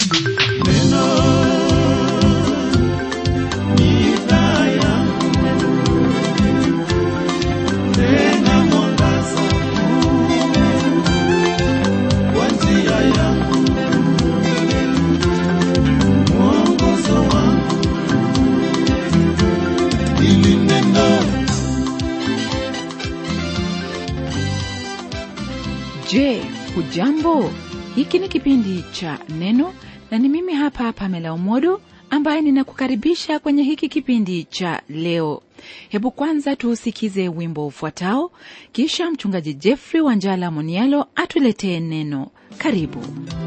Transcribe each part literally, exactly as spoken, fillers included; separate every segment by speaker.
Speaker 1: Je, hujambo? Hiki ni kipindi cha Neno na ni mimi hapa Pamela Omodo ambaye ninakukaribisha kwenye hiki kipindi cha leo. Hebu kwanza tuusikize wimbo ufuatao, kisha mchungaji Jeffrey Wanjala Monialo atuletee neno. Karibu.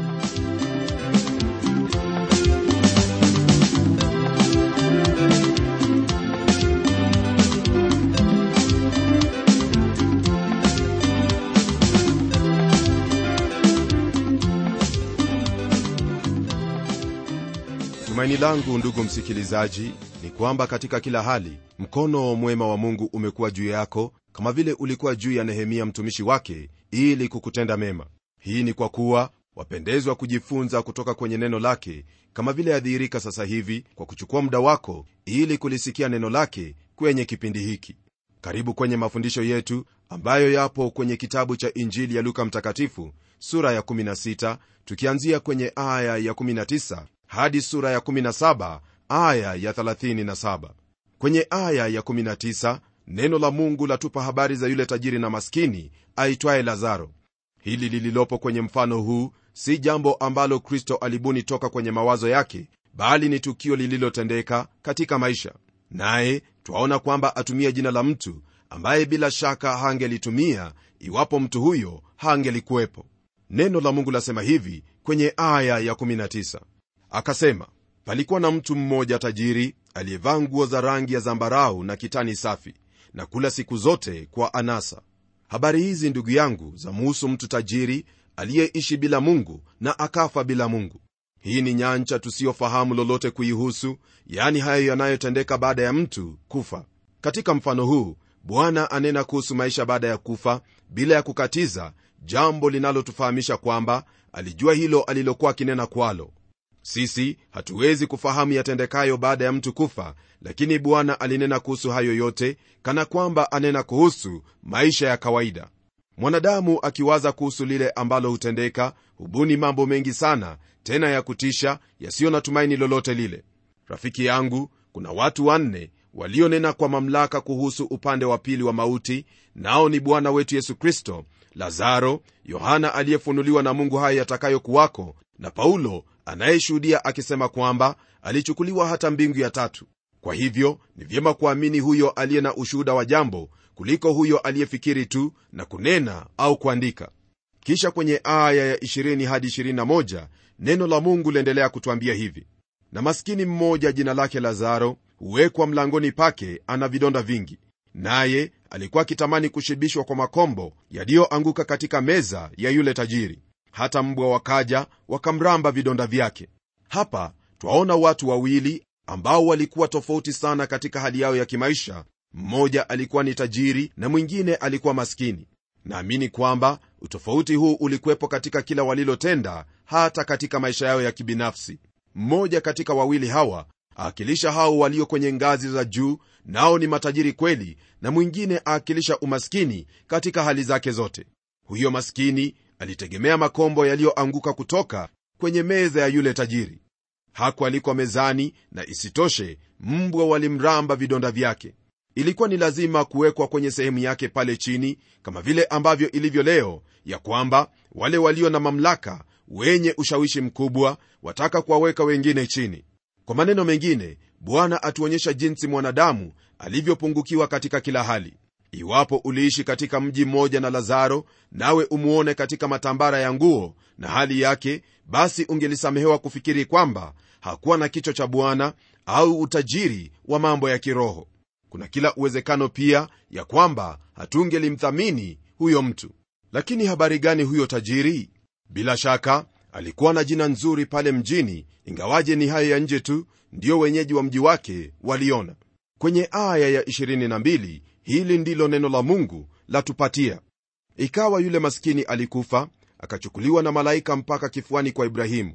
Speaker 2: Tumaini langu ndugu msikilizaji ni kwamba katika kila hali mkono mwema wa Mungu umekuwa juu yako, kama vile ulikuwa juu ya Nehemia mtumishi wake ili kukutenda mema. Hii ni kwa kuwa wapendezwa kujifunza kutoka kwenye neno lake, kama vile yadhihirika sasa hivi kwa kuchukua muda wako ili kulisikia neno lake kwenye kipindi hiki. Karibu kwenye mafundisho yetu ambayo yapo kwenye kitabu cha Injili ya Luka mtakatifu sura ya kumi na sita, tukianzia kwenye aya ya kumi na tisa hadi sura ya kumi na saba aya ya thelathini na saba. Kwenye aya ya kumi na tisa neno la Mungu latupa habari za yule tajiri na maskini aitwaye Lazaro. Hili lililopo kwenye mfano huu si jambo ambalo Kristo alibuni toka kwenye mawazo yake, bali ni tukio lililotendeka katika maisha. Naye twaona kwamba atumia jina la mtu ambaye bila shaka hangelitumia iwapo mtu huyo hangelikuwepo. Neno la Mungu lasema hivi kwenye aya ya kumi na tisa: Akasema, palikuwa na mtu mmoja tajiri aliyevaa nguo za rangi ya zambarau na kitani safi, na kula siku zote kwa anasa. Habari hizi ndugu yangu zamuhusu mtu tajiri aliyeishi bila Mungu na akafa bila Mungu. Hii ni nyanja tusiyofahamu lolote kuihusu, yani hayo yanayotendeka baada ya mtu kufa. Katika mfano huu Bwana anena kuhusu maisha baada ya kufa bila ya kukatiza, jambo linalotufahamisha kwamba alijua hilo alilokuwa akinena kwalo. Sisi hatuwezi kufahamu yatendekayo baada ya mtu kufa, lakini Bwana alinena kuhusu hayo yote kana kwamba anena kuhusu maisha ya kawaida. Mwanadamu akiwaza kuhusu lile ambalo hutendeka hubuni mambo mengi sana, tena ya kutisha, yasiyo na tumaini lolote lile. Rafiki yangu, kuna watu wanne walionena kwa mamlaka kuhusu upande wa pili wa mauti, nao ni Bwana wetu Yesu Kristo, Lazaro, Yohana aliyefunuliwa na Mungu haya yatakayokuwako, na Paulo anayeshuhudia akisema kwamba alichukuliwa hata mbingu ya tatu. Kwa hivyo ni vyema kuamini huyo aliye na ushuhuda wa jambo kuliko huyo aliyefikiri tu na kunena au kuandika. Kisha kwenye aya ya ishirini hadi ishirini na moja neno la Mungu liendelea kutuambia hivi: na maskini mmoja jina lake Lazaro huwekwa mlangoni pake, ana vidonda vingi, naye alikuwa akitamani kushibishwa kwa makombo yaliyoanguka katika meza ya yule tajiri, hata mbwa wakaja wakamramba vidonda vyake. Hapa twaona watu wawili ambao walikuwa tofauti sana katika hali yao ya kimaisha. Mmoja alikuwa ni tajiri na mwingine alikuwa maskini. Naamini kwamba utofauti huu ulikuwepo katika kila walilotenda, hata katika maisha yao ya kibinafsi. Mmoja katika wawili hawa aakilisha hao walio kwenye ngazi za juu, nao ni matajiri kweli, na mwingine aakilisha umaskini katika hali zake zote. Huyo maskini alitegemea makombo yaliyoanguka kutoka kwenye meza ya yule tajiri. Hakuwa alikuwa mezani, na isitoshe mbwa walimramba vidonda vyake. Ilikuwa ni lazima kuwekwa kwenye sehemu yake pale chini, kama vile ambavyo ilivyo leo, ya kwamba wale walio na mamlaka, wenye ushawishi mkubwa, wataka kuwaweka wengine chini. Kwa maneno mengine, Bwana atuonyesha jinsi mwanadamu alivyopungukiwa katika kila hali. Iwapo uliishi katika mji mmoja na Lazaro, nawe umuone katika matambara ya nguo na hali yake, basi ungelisamehewa kufikiri kwamba hakuwa na kicho cha Bwana au utajiri wa mambo ya kiroho. Kuna kila uwezekano pia ya kwamba hatungelimthamini huyo mtu. Lakini habari gani huyo tajiri? Bila shaka alikuwa na jina nzuri pale mjini, ingawaje ni hayo ya nje tu ndio wenyeji wa mji wake waliona. Kwenye aya ya ishirini na mbili hili ndilo neno la Mungu latupatia: ikawa yule maskini alikufa, akachukuliwa na malaika mpaka kifuani kwa Ibrahimu.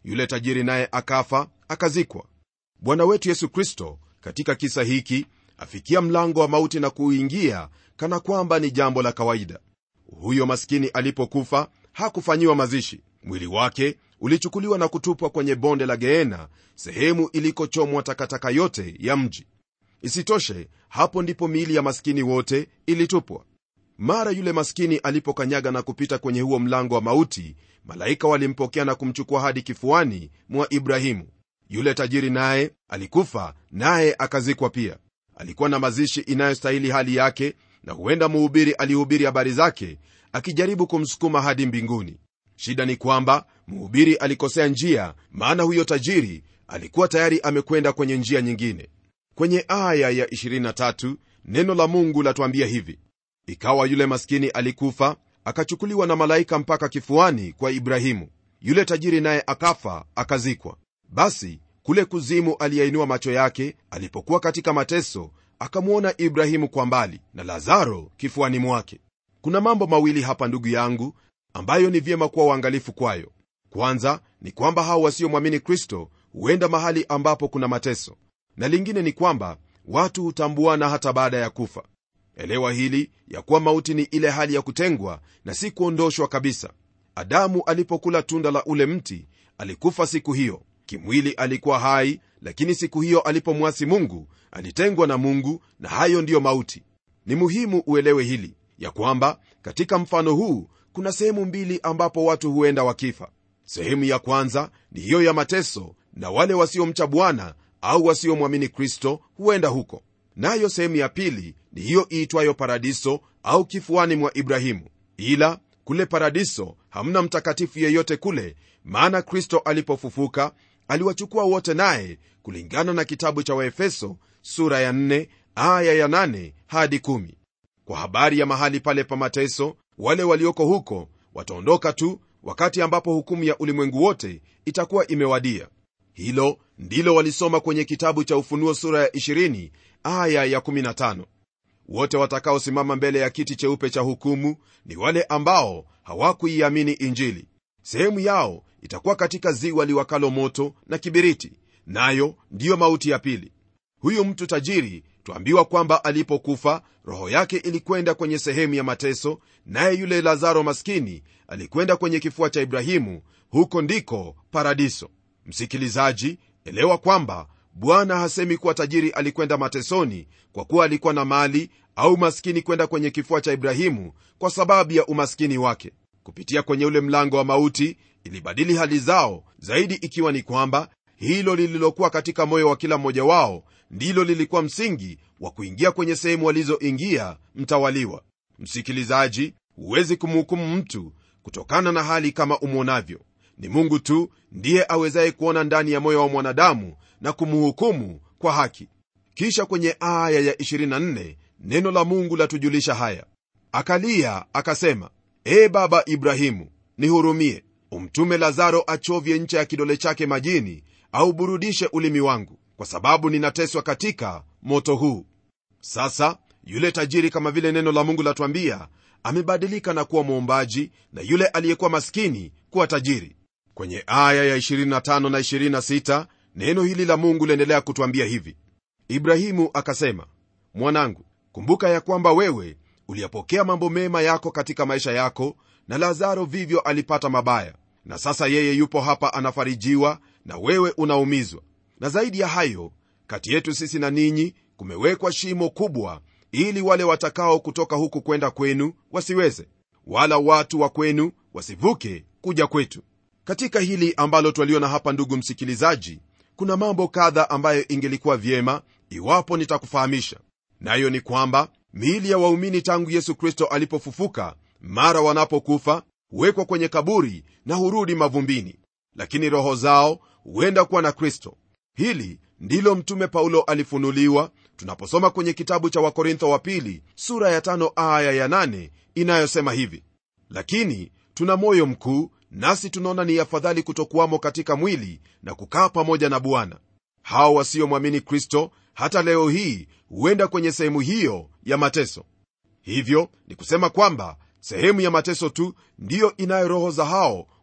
Speaker 2: yule tajiri naye akafa akazikwa. Bwana wetu Yesu Kristo katika kisa hiki afikia mlango wa mauti na kuingia kana kwamba ni jambo la kawaida. Huyo maskini alipokufa hakufanyiwa mazishi. Mwili wake ulichukuliwa na kutupwa kwenye bonde la Geena, sehemu ilikochomwa takataka yote ya mji. Isitoshe, hapo ndipo miili ya maskini wote ilitupwa. Mara yule maskini alipokanyaga na kupita kwenye huo mlango wa mauti, malaika walimpokea na kumchukua hadi kifuani mwa Ibrahimu. Yule tajiri naye alikufa, naye akazikwa pia. Alikuwa na mazishi inayostahili hali yake, na huenda mhubiri alihubiri habari zake akijaribu kumsukuma hadi mbinguni. Shida ni kwamba mhubiri alikosea njia, maana huyo tajiri alikuwa tayari amekwenda kwenye njia nyingine. Kwenye aya ya ishirini na tatu neno la Mungu latuambia hivi: ikawa yule maskini alikufa, akachukuliwa na malaika mpaka kifuani kwa Ibrahimu. Yule tajiri naye akafa akazikwa. Basi kule kuzimu aliyainua macho yake alipokuwa katika mateso, akamwona Ibrahimu kwa mbali na Lazaro kifuani mwake. Kuna mambo mawili hapa ndugu yangu ambayo ni vyema kuwa uangalifu kwayo. Kwanza ni kwamba hao wasiomwamini Kristo huenda mahali ambapo kuna mateso, na lingine ni kwamba watu hutambuana hata baada ya kufa. Elewa hili ya kuwa mauti ni ile hali ya kutengwa na si kuondoshwa kabisa. Adamu alipokula tunda la ule mti alikufa siku hiyo. Kimwili alikuwa hai, lakini siku hiyo alipomwasi Mungu alitengwa na Mungu, na hayo ndiyo mauti. Ni muhimu uelewe hili ya kwamba katika mfano huu kuna sehemu mbili ambapo watu huenda wakifa. Sehemu ya kwanza ni hiyo ya mateso, na wale wasiomcha Bwana au wasiomwamini Kristo huenda huko. Nayo sehemu ya pili ni hiyo iitwayo paradiso au kifuani mwa Ibrahimu. Ila kule paradiso hamna mtakatifu yeyote kule, maana Kristo alipofufuka aliwachukua wote, naye kulingana na kitabu cha Waefeso sura ya nne aya ya nane hadi kumi. Kwa habari ya mahali pale pa mateso, wale walioko huko wataondoka tu wakati ambapo hukumu ya ulimwengu wote itakuwa imewadia. Hilo ndilo walisoma kwenye kitabu cha Ufunuo sura ya ishirini aya ya kumi na tano. Wote watakaosimama mbele ya kiti cheupe cha hukumu ni wale ambao hawakuiamini Injili. Sehemu yao itakuwa katika ziwa liwakalo moto na kibiriti, nayo ndiyo mauti ya pili. Huyu mtu tajiri tuambiwa kwamba alipokufa roho yake ilikwenda kwenye sehemu ya mateso, naye yule Lazaro maskini alikwenda kwenye kifua cha Ibrahimu, huko ndiko paradiso. Msikilizaji, elewa kwamba Bwana hasemi kuwa tajiri alikwenda matesoni kwa kuwa alikuwa na mali, au maskini kwenda kwenye kifua cha Ibrahimu kwa sababu ya umaskini wake. Kupitia kwenye ule mlango wa mauti ilibadili hali zao zaidi, ikiwa ni kwamba hilo lililokuwa katika moyo wa kila mmoja wao ndilo lilikuwa msingi wa kuingia kwenye sehemu walizoingia mtawaliwa. Msikilizaji, huwezi kumhukumu mtu kutokana na hali kama umwonavyo. Ni Mungu tu ndiye awezaye kuona ndani ya moyo wa mwanadamu na kumhukumu kwa haki. Kisha kwenye aya ya ishirini na nne neno la Mungu latujulisha haya: akalia akasema, ee baba Ibrahimu, nihurumie, umtume Lazaro achovye ncha ya kidole chake majini, au burudishe ulimi wangu, kwa sababu ninateswa katika moto huu. Sasa yule tajiri, kama vile neno la Mungu latuambia, amebadilika na kuwa mwombaji, na yule aliyekuwa maskini kuwa tajiri. Kwenye aya ya ishirini na tano na ishirini na sita neno hili la Mungu liendelea kutuambia hivi: Ibrahimu akasema, mwanangu, kumbuka ya kwamba wewe uliyapokea mambo mema yako katika maisha yako, na Lazaro vivyo alipata mabaya, na sasa yeye yupo hapa anafarijiwa, na wewe unaumizwa. Na zaidi ya hayo, kati yetu sisi na ninyi kumewekwa shimo kubwa, ili wale watakao kutoka huku kwenda kwenu wasiweze, wala watu wa kwenu wasivuke kuja kwetu. Katika hili ambalo twaliona hapa, ndugu msikilizaji, kuna mambo kadha ambayo ingelikuwa vyema iwapo nitakufahamisha. Nayo ni kwamba miili ya waumini tangu Yesu Kristo alipofufuka, mara wanapokufa huwekwa kwenye kaburi na hurudi mavumbini, lakini roho zao huenda kuwa na Kristo. Hili ndilo mtume Paulo alifunuliwa tunaposoma kwenye kitabu cha Wakorintho wa pili sura ya tano aya ya nane inayosema hivi: lakini tuna moyo mkuu, nasi tunaona ni afadhali kutokuwamo katika mwili na kukaa pamoja na Bwana. Hao wasiomwamini Kristo hata leo hii huenda kwenye sehemu hiyo ya mateso. Hivyo ni kusema kwamba sehemu ya mateso tu ndiyo inayo roho za hao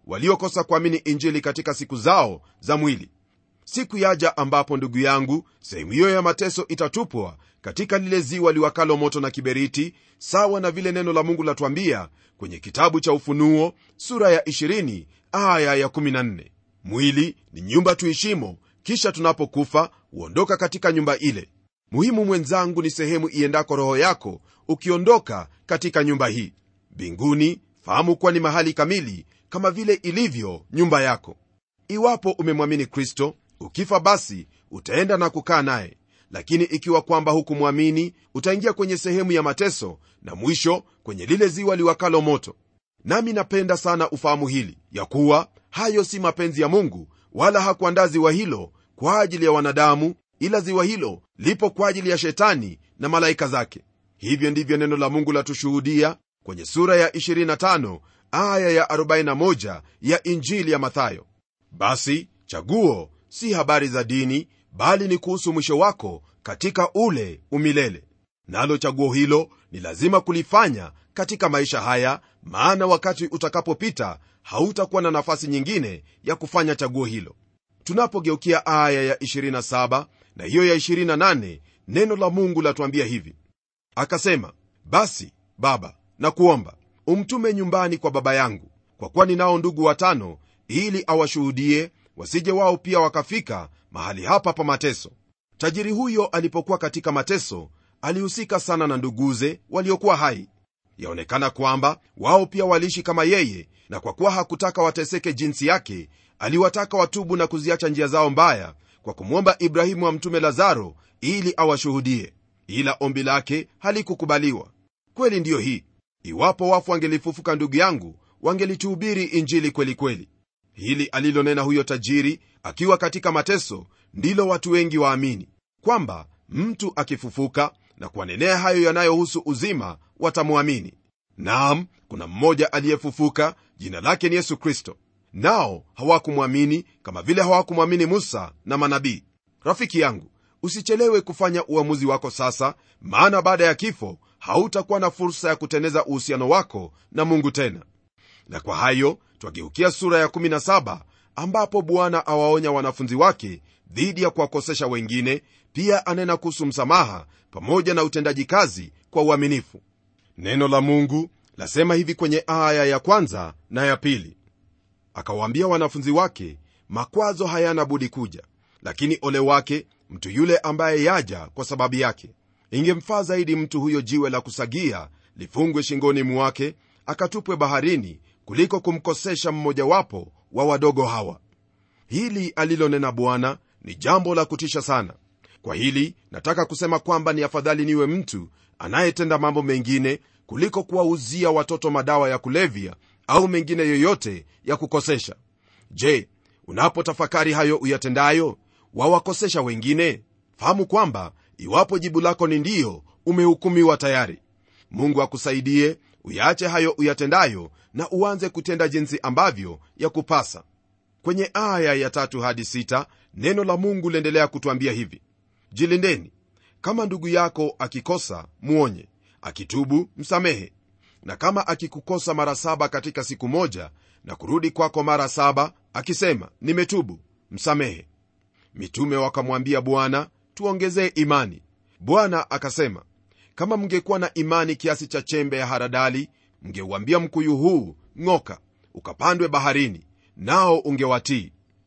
Speaker 2: waliokosa kuamini injili katika siku zao za mwili. Siku yaja ambapo, ndugu yangu, sehemu hiyo ya mateso itatupwa katika lile ziwa liwakalo moto na kiberiti, sawa na vile neno la Mungu latuambia kwenye kitabu cha Ufunuo sura ya ishirini aya ya kumi na nne. Mwili ni nyumba tuishimo, kisha tunapokufa huondoka katika nyumba ile. Muhimu mwenzangu ni sehemu iendako roho yako ukiondoka katika nyumba hii. Mbinguni fahamu kuwa ni mahali kamili kama vile ilivyo nyumba yako. Iwapo umemwamini Kristo, ukifa basi utaenda na kukaa naye, lakini ikiwa kwamba hukumwamini, utaingia kwenye sehemu ya mateso na mwisho kwenye lile ziwa liwakalo moto. Nami napenda sana ufahamu hili, ya kuwa hayo si mapenzi ya Mungu, wala hakuandaa ziwa hilo kwa ajili ya wanadamu, ila ziwa hilo lipo kwa ajili ya Shetani na malaika zake. Hivyo ndivyo neno la Mungu latushuhudia kwenye sura ya ishirini na tano aya ya arobaini na moja ya Injili ya Mathayo. Basi chaguo si habari za dini, bali ni kuhusu mwisho wako katika ule umilele. Nalo chaguo hilo ni lazima kulifanya katika maisha haya, maana wakati utakapopita hautakuwa na nafasi nyingine ya kufanya chaguo hilo. Tunapogeukia aya ya ishirini na saba na hiyo ya ishirini na nane, neno la Mungu latuambia hivi: akasema, basi Baba, nakuomba umtume nyumbani kwa baba yangu, kwa kuwa ninao ndugu watano, ili awashuhudie, wasije wao pia wakafika mahali hapa pa mateso. Tajiri huyo alipokuwa katika mateso alihusika sana na nduguze waliokuwa hai. Yaonekana kwamba wao pia waliishi kama yeye, na kwa kuwa hakutaka wateseke jinsi yake, aliwataka watubu na kuziacha njia zao mbaya kwa kumwomba Ibrahimu amtume Lazaro ili awashuhudie. Ila ombi lake halikukubaliwa. Kweli ndiyo hii, iwapo wafu wangelifufuka, ndugu yangu, wangelituhubiri injili kweli kweli. Hili alilonena huyo tajiri akiwa katika mateso ndilo watu wengi waamini, kwamba mtu akifufuka na kuwanenea hayo yanayohusu uzima watamwamini. Naam, kuna mmoja aliyefufuka, jina lake ni Yesu Kristo. Nao hawakumwamini kama vile hawakumwamini Musa na manabii. Rafiki yangu, usichelewe kufanya uamuzi wako sasa, maana baada ya kifo hautakuwa na fursa ya kuteneza uhusiano wako na Mungu tena. Na kwa hayo twageukia sura ya kumi na saba, ambapo Bwana awaonya wanafunzi wake dhidi ya kuwakosesha wengine. Pia anena kuhusu msamaha pamoja na utendaji kazi kwa uaminifu. Neno la Mungu lasema hivi kwenye aya ya kwanza na ya pili: akawaambia wanafunzi wake, makwazo hayana budi kuja, lakini ole wake mtu yule ambaye yaja kwa sababu yake. Ingemfaa zaidi mtu huyo jiwe la kusagia lifungwe shingoni mwake, akatupwe baharini, kuliko kumkosesha mmojawapo wa wadogo hawa. Hili alilonena Bwana ni jambo la kutisha sana. Kwa hili nataka kusema kwamba ni afadhali niwe mtu anayetenda mambo mengine kuliko kuwauzia watoto madawa ya kulevya au mengine yoyote ya kukosesha. Je, unapotafakari hayo uyatendayo, wawakosesha wengine? Fahamu kwamba iwapo jibu lako ni ndiyo, umehukumiwa tayari. Mungu akusaidie uyaache hayo uyatendayo na uanze kutenda jinsi ambavyo ya kupasa. Kwenye aya ya tatu hadi sita, neno la Mungu liendelea kutuambia hivi: jilindeni, kama ndugu yako akikosa muonye, akitubu msamehe. Na kama akikukosa mara saba katika siku moja, na kurudi kwako mara saba akisema nimetubu, msamehe. Mitume wakamwambia Bwana, tuongezee imani. Bwana akasema, kama mngekuwa na imani kiasi cha chembe ya haradali, mngeuambia mkuyu huu ng'oka, ukapandwe baharini, nao ungewatii.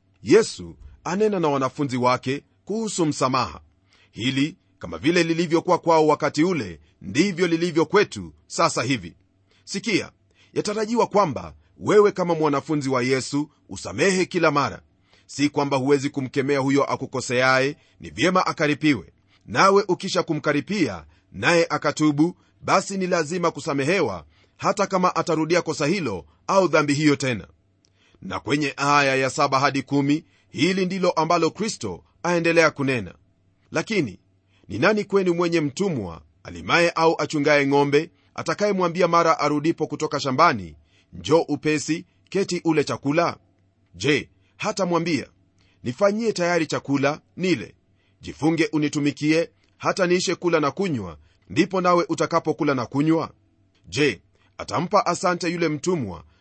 Speaker 2: Yesu anena na wanafunzi wake kuhusu msamaha. Hili kama vile lilivyokuwa kwao wakati ule, ndivyo lilivyo kwetu sasa hivi. Sikia, yatarajiwa kwamba wewe kama mwanafunzi wa Yesu usamehe kila mara. Si kwamba huwezi kumkemea huyo akukoseaye, ni vyema akaripiwe. Nawe ukisha kumkaripia naye akatubu, basi ni lazima kusamehewa, hata kama atarudia kosa hilo au dhambi hiyo tena. Na kwenye aya ya saba hadi kumi, hili ndilo ambalo Kristo aendelea kunena: lakini ni nani kwenu mwenye mtumwa alimaye au achungaye ng'ombe, atakayemwambia mara arudipo kutoka shambani, njoo upesi, keti ule chakula? Je, hata mwambia, nifanyie tayari chakula nile, jifunge unitumikie, hata niishe kula na kunywa, ndipo nawe utakapokula na kunywa? Je, atampa asante yule mtumwa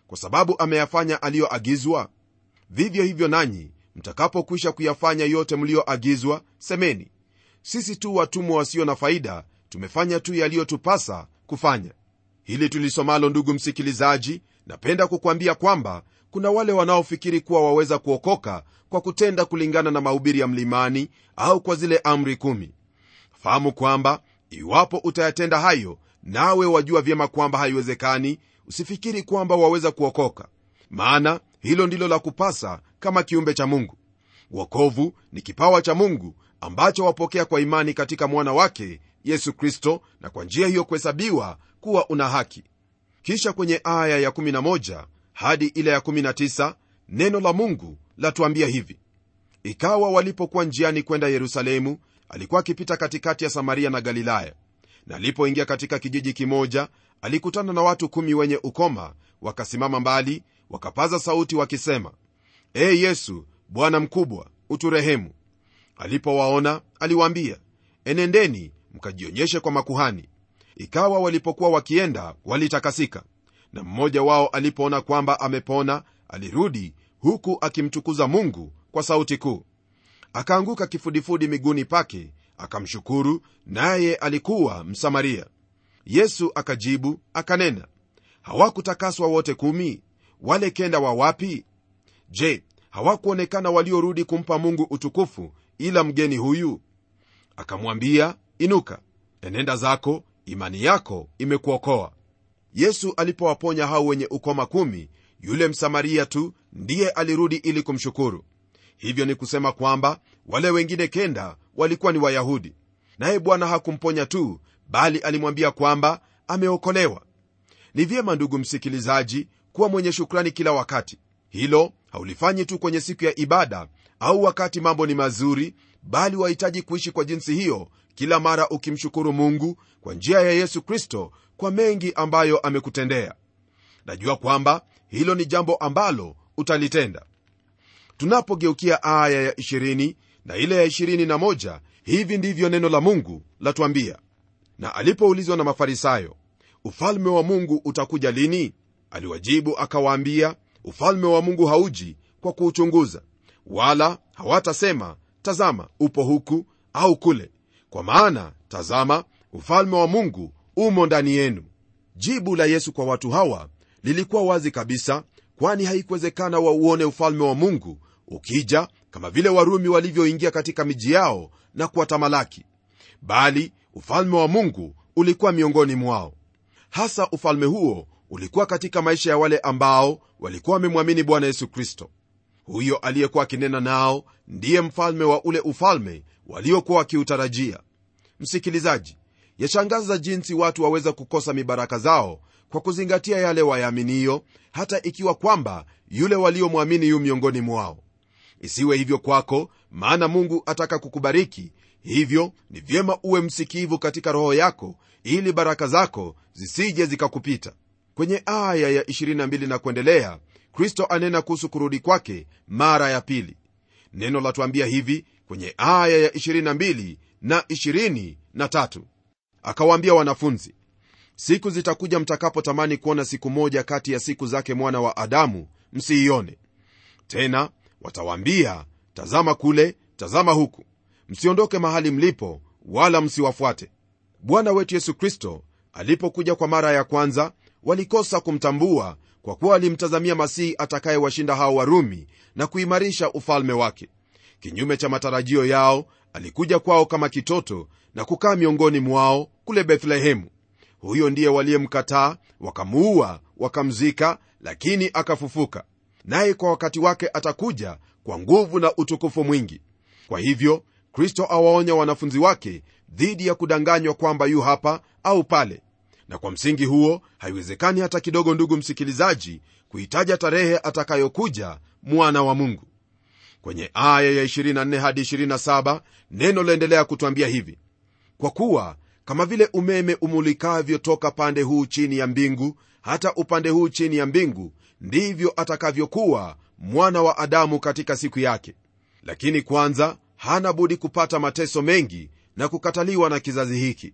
Speaker 2: kwa sababu ameyafanya aliyoagizwa? Vivyo hivyo nanyi mtakapokwisha kuyafanya yote mlioagizwa, semeni, sisi tu watumwa wasio na faida, tumefanya tu yaliyotupasa kufanya. Hili tulisomalo, ndugu msikilizaji, napenda kukwambia kwamba kuna wale wanaofikiri kuwa waweza kuokoka kwa kutenda kulingana na mahubiri ya mlimani au kwa zile amri kumi. Fahamu kwamba iwapo utayatenda hayo, nawe wajua vyema kwamba haiwezekani, usifikiri kwamba waweza kuokoka, maana hilo ndilo la kupasa kama kiumbe cha Mungu. Wokovu ni kipawa cha Mungu ambacho wapokea kwa imani katika mwana wake Yesu Kristo, na kwa njia hiyo kuhesabiwa kuwa una haki. Kisha kwenye aya ya kumi na moja hadi ile ya kumi na tisa neno la Mungu latuambia hivi: ikawa walipokuwa njiani kwenda Yerusalemu, alikuwa akipita katikati ya Samaria na Galilaya, na alipoingia katika kijiji kimoja, alikutana na watu kumi wenye ukoma. Wakasimama mbali, wakapaza sauti wakisema, ee Yesu, Bwana mkubwa, uturehemu. Alipowaona aliwaambia, enendeni mkajionyeshe kwa makuhani. Ikawa walipokuwa wakienda, walitakasika. Na mmoja wao alipoona kwamba amepona, alirudi huku akimtukuza Mungu kwa sauti kuu. Akaanguka kifudifudi miguuni pake, akamshukuru, naye alikuwa Msamaria. Yesu akajibu akanena, hawakutakaswa wote kumi? Wale kenda wa wapi? Je, hawakuonekana waliorudi kumpa Mungu utukufu ila mgeni huyu? Akamwambia, inuka, enenda zako, imani yako imekuokoa. Yesu alipowaponya hao wenye ukoma kumi, yule Msamaria tu ndiye alirudi ili kumshukuru. Hivyo ni kusema kwamba wale wengine kenda walikuwa ni Wayahudi, naye Bwana hakumponya tu, bali alimwambia kwamba ameokolewa. Ni vyema, ndugu msikilizaji, kuwa mwenye shukrani kila wakati. Hilo haulifanyi tu kwenye siku ya ibada au wakati mambo ni mazuri, bali wahitaji kuishi kwa jinsi hiyo kila mara, ukimshukuru Mungu kwa njia ya Yesu Kristo kwa mengi ambayo amekutendea. Najua kwamba hilo ni jambo ambalo utalitenda. Tunapogeukia aya ya ishirini na ile ya ishirini na moja, hivi ndivyo neno la Mungu latuambia: na alipoulizwa na Mafarisayo, ufalme wa Mungu utakuja lini? Aliwajibu akawaambia, ufalme wa Mungu hauji kwa kuuchunguza, wala hawatasema tazama upo huku au kule, kwa maana tazama, ufalme wa Mungu umo ndani yenu. Jibu la Yesu kwa watu hawa lilikuwa wazi kabisa, kwani haikuwezekana wauone ufalme wa Mungu ukija kama vile Warumi walivyoingia katika miji yao na kuwatamalaki, bali ufalme wa Mungu ulikuwa miongoni mwao. Hasa ufalme huo ulikuwa katika maisha ya wale ambao walikuwa wamemwamini Bwana Yesu Kristo. Huyo aliyekuwa akinena nao ndiye mfalme wa ule ufalme waliokuwa wakiutarajia. Msikilizaji, yashangaza jinsi watu waweza kukosa mibaraka zao kwa kuzingatia yale wayaminio, hata ikiwa kwamba yule waliomwamini yu miongoni mwao. Isiwe hivyo kwako, maana Mungu ataka kukubariki. Hivyo ni vyema uwe msikivu katika roho yako, ili baraka zako zisije zikakupita. Kwenye aya ya ishirini na mbili na kuendelea, Kristo anena kuhusu kurudi kwake mara ya pili. Neno latuambia hivi kwenye aya ya ishirini na mbili na ishirini na tatu: akawaambia wanafunzi, siku zitakuja mtakapotamani kuona siku moja kati ya siku zake mwana wa Adamu, msiione tena. Watawaambia, tazama kule, tazama huku, msiondoke mahali mlipo, wala msiwafuate. Bwana wetu Yesu Kristo alipokuja kwa mara ya kwanza, walikosa kumtambua, kwa kuwa alimtazamia Masihi atakayewashinda hao Warumi na kuimarisha ufalme wake. Kinyume cha matarajio yao, alikuja kwao kama kitoto na kukaa miongoni mwao kule Bethlehemu. Huyo ndiye waliyemkataa, wakamuua, wakamzika, lakini akafufuka. Naye kwa wakati wake atakuja kwa nguvu na utukufu mwingi. Kwa hivyo Kristo awaonya wanafunzi wake dhidi ya kudanganywa kwamba yu hapa au pale. Na kwa msingi huo haiwezekani hata kidogo, ndugu msikilizaji, kuitaja tarehe atakayokuja mwana wa Mungu. Kwenye aya ya ishirini na nne hadi ishirini na saba neno laendelea kutuambia hivi: kwa kuwa kama vile umeme umulikavyo toka pande huu chini ya mbingu hata upande huu chini ya mbingu, ndivyo atakavyokuwa mwana wa Adamu katika siku yake. Lakini kwanza hana budi kupata mateso mengi na kukataliwa na kizazi hiki.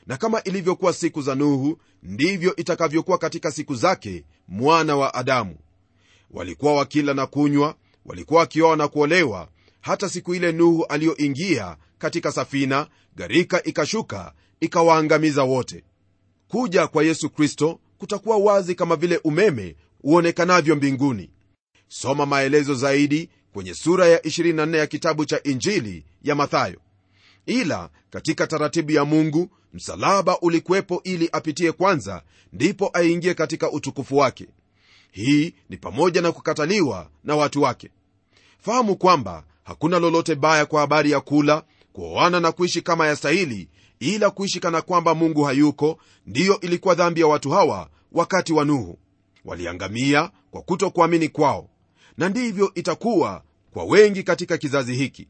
Speaker 2: Na kama ilivyokuwa siku za Nuhu, ndivyo itakavyokuwa katika siku zake mwana wa Adamu. Walikuwa wakila na kunywa, walikuwa wakioa na kuolewa, hata siku ile Nuhu aliyoingia katika safina, gharika ikashuka ikawaangamiza wote. Kuja kwa Yesu Kristo kutakuwa wazi kama vile umeme uonekanavyo mbinguni. Soma maelezo zaidi kwenye sura ya ishirini na nne ya kitabu cha Injili ya Mathayo. Ila katika taratibu ya Mungu, msalaba ulikuwepo ili apitie kwanza, ndipo aingie katika utukufu wake. Hii ni pamoja na kukataliwa na watu wake. Fahamu kwamba hakuna lolote baya kwa habari ya kula, kuoana na kuishi kama yastahili, ila kuishi kana kwamba Mungu hayuko ndiyo ilikuwa dhambi ya watu hawa wakati wa Nuhu. Waliangamia kwa kutokuamini kwao, na ndivyo itakuwa kwa wengi katika kizazi hiki.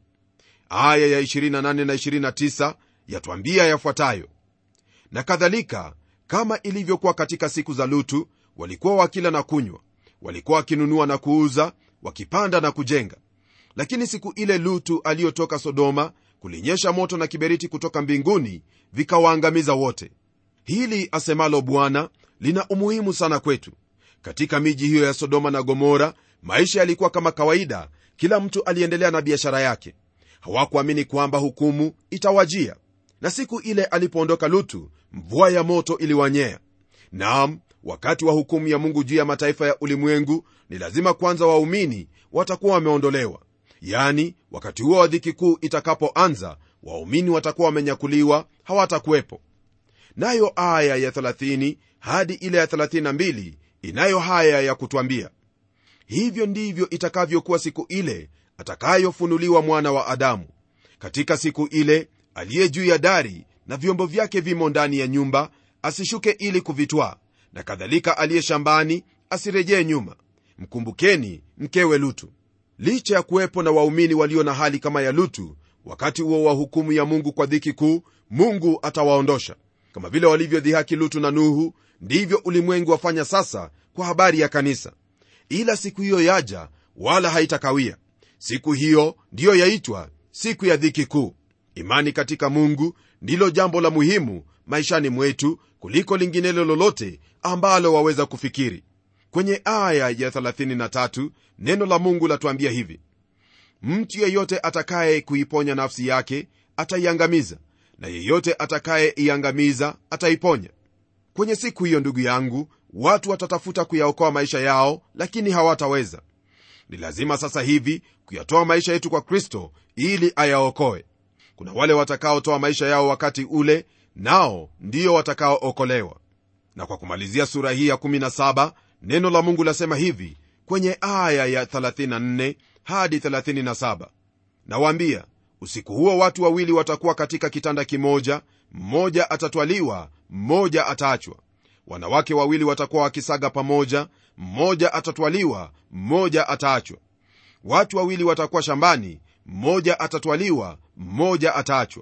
Speaker 2: Aya ya ishirini na nane na ishirini na tisa yatuambia yafuatayo: na kadhalika kama ilivyokuwa katika siku za Lutu, walikuwa wakila na kunywa, walikuwa wakinunua na kuuza, wakipanda na kujenga. Lakini siku ile Lutu aliyotoka Sodoma, kulinyesha moto na kiberiti kutoka mbinguni, vikawaangamiza wote. Hili asemalo Bwana lina umuhimu sana kwetu. Katika miji hiyo ya Sodoma na Gomora, maisha yalikuwa kama kawaida, kila mtu aliendelea na biashara yake. Hawakuamini kwamba hukumu itawajia. Na siku ile alipoondoka Lutu, mvua ya moto iliwanyea. Naam, wakati wa hukumu ya Mungu juu ya mataifa ya ulimwengu, ni lazima kwanza waumini watakuwa wameondolewa. Yani, wakati huo wa dhiki kuu itakapoanza, waumini watakuwa wamenyakuliwa, hawatakuwepo. Nayo aya ya thelathini hadi ile ya thelathini na mbili inayo haya ya kutwambia: hivyo ndivyo itakavyokuwa siku ile atakayofunuliwa mwana wa Adamu. Katika siku ile, aliye juu ya dari na vyombo vyake vimo ndani ya nyumba asishuke ili kuvitwaa, na kadhalika aliye shambani asirejee nyuma. Mkumbukeni mkewe Lutu. Licha ya kuwepo na waumini walio na hali kama ya Lutu, wakati huo wa hukumu ya Mungu kwa dhiki kuu, Mungu atawaondosha. Kama vile walivyodhihaki Lutu na Nuhu, ndivyo ulimwengu wafanya sasa kwa habari ya kanisa. Ila siku hiyo yaja, wala haitakawia. Siku hiyo ndiyo yaitwa siku ya dhiki kuu. Imani katika Mungu ndilo jambo la muhimu maishani mwetu kuliko linginelo lolote ambalo waweza kufikiri. Kwenye aya ya thelathini na tatu neno la Mungu latuambia hivi: mtu yeyote atakaye kuiponya nafsi yake ataiangamiza, na yeyote atakaye iangamiza ataiponya. Kwenye siku hiyo, ndugu yangu, watu watatafuta kuyaokoa maisha yao, lakini hawataweza. Ni lazima sasa hivi kuyatoa maisha yetu kwa Kristo ili ayaokoe. Kuna wale watakaotoa maisha yao wakati ule, nao ndio watakaookolewa. Na kwa kumalizia sura hii ya kumi na saba, neno la Mungu lasema hivi kwenye aya ya thelathini na nne hadi thelathini na saba: nawaambia, usiku huo watu wawili watakuwa katika kitanda kimoja, mmoja atatwaliwa, mmoja ataachwa. Wanawake wawili watakuwa wakisaga pamoja, mmoja atatwaliwa, mmoja ataachwa. Watu wawili watakuwa shambani, mmoja atatwaliwa, mmoja ataachwa.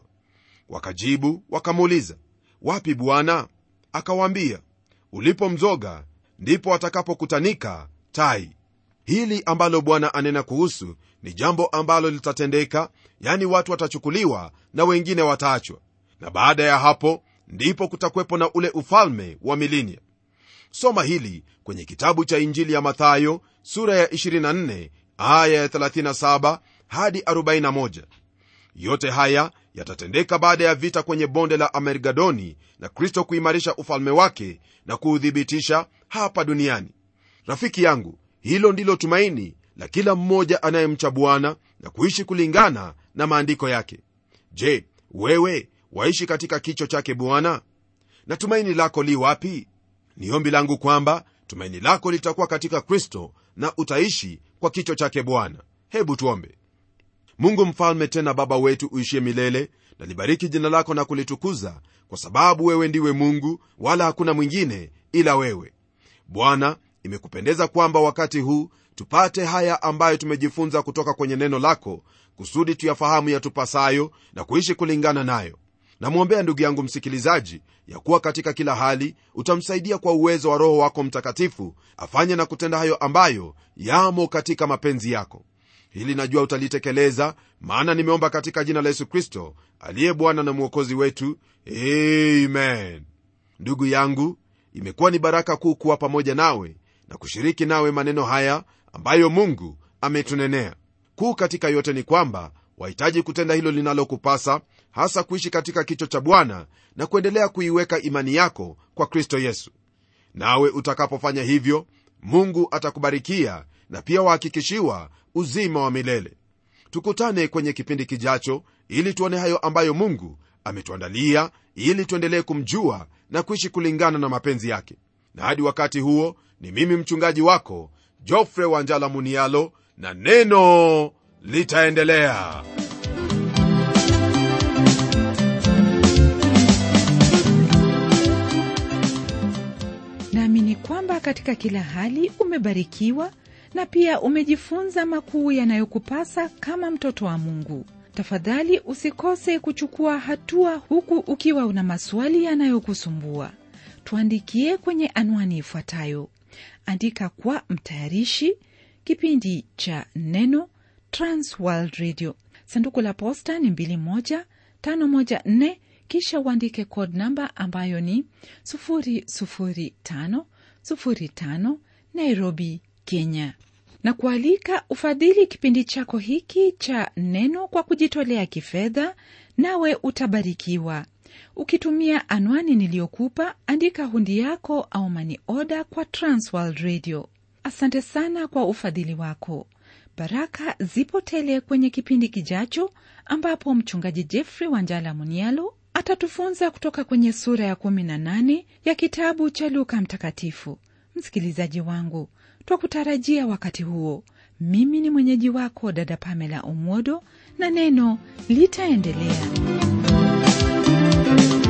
Speaker 2: Wakajibu wakamuuliza, wapi Bwana? Akawaambia, ulipo mzoga ndipo watakapokutanika tai. Hili ambalo Bwana anena kuhusu ni jambo ambalo litatendeka, yani watu watachukuliwa na wengine wataachwa. Na baada ya hapo ndipo kutakuwepo na ule ufalme wa milenia. Soma hili kwenye kitabu cha Injili ya Mathayo sura ya ishirini na nne aya ya thelathini na saba hadi arobaini na moja. Yote haya yatatendeka baada ya vita kwenye bonde la Amergedoni, na Kristo kuimarisha ufalme wake na kuudhibitisha hapa duniani. Rafiki yangu, hilo ndilo tumaini la kila mmoja anayemcha Bwana na kuishi kulingana na maandiko yake. Je, wewe waishi katika kicho chake Bwana? Na tumaini lako li wapi? Ni ombi langu kwamba tumaini lako litakuwa katika Kristo na utaishi kwa kicho chake Bwana. Hebu tuombe. Mungu mfalme, tena Baba wetu uishie milele, na libariki jina lako na kulitukuza, kwa sababu wewe ndiwe Mungu, wala hakuna mwingine ila wewe. Bwana, imekupendeza kwamba wakati huu tupate haya ambayo tumejifunza kutoka kwenye neno lako, kusudi tuyafahamu yatupasayo na kuishi kulingana nayo. Namwombea ndugu yangu msikilizaji, ya kuwa katika kila hali utamsaidia kwa uwezo wa Roho wako Mtakatifu afanye na kutenda hayo ambayo yamo katika mapenzi yako. Hili najua utalitekeleza, maana nimeomba katika jina la Yesu Kristo aliye Bwana na Mwokozi wetu, amen. Ndugu yangu, imekuwa ni baraka kuu kuwa pamoja nawe na kushiriki nawe maneno haya ambayo Mungu ametunenea. Kuu katika yote ni kwamba wahitaji kutenda hilo linalokupasa, hasa kuishi katika kicho cha Bwana na kuendelea kuiweka imani yako kwa Kristo Yesu. Nawe utakapofanya hivyo, Mungu atakubarikia na pia wahakikishiwa uzima wa milele. Tukutane kwenye kipindi kijacho ili tuone hayo ambayo Mungu ametuandalia, ili tuendelee kumjua na kuishi kulingana na mapenzi yake. Na hadi wakati huo, ni mimi mchungaji wako Geoffrey Wanjala Munialo, na neno litaendelea.
Speaker 1: Naamini kwamba katika kila hali umebarikiwa na pia umejifunza makuu yanayokupasa kama mtoto wa Mungu. Tafadhali usikose kuchukua hatua huku ukiwa una maswali yanayokusumbua. Tuandikie kwenye anwani ifuatayo: andika kwa mtayarishi kipindi cha Neno, Trans World Radio, sanduku la posta ni mbili moja tano moja nne, kisha uandike code namba ambayo ni sufuri sufuri tano sufuri tano, Nairobi, Kenya. Na kualika ufadhili kipindi chako hiki cha Neno kwa kujitolea kifedha, nawe utabarikiwa. Ukitumia anwani niliyokupa, andika hundi yako au money order kwa Trans World Radio. Asante sana kwa ufadhili wako. Baraka zipo tele kwenye kipindi kijacho, ambapo mchungaji Geoffrey Wanjala Munialo atatufunza kutoka kwenye sura ya kumi na nane ya kitabu cha Luka Mtakatifu. Msikilizaji wangu, twakutarajia wakati huo. Mimi ni mwenyeji wako dada Pamela Omodo, na neno litaendelea.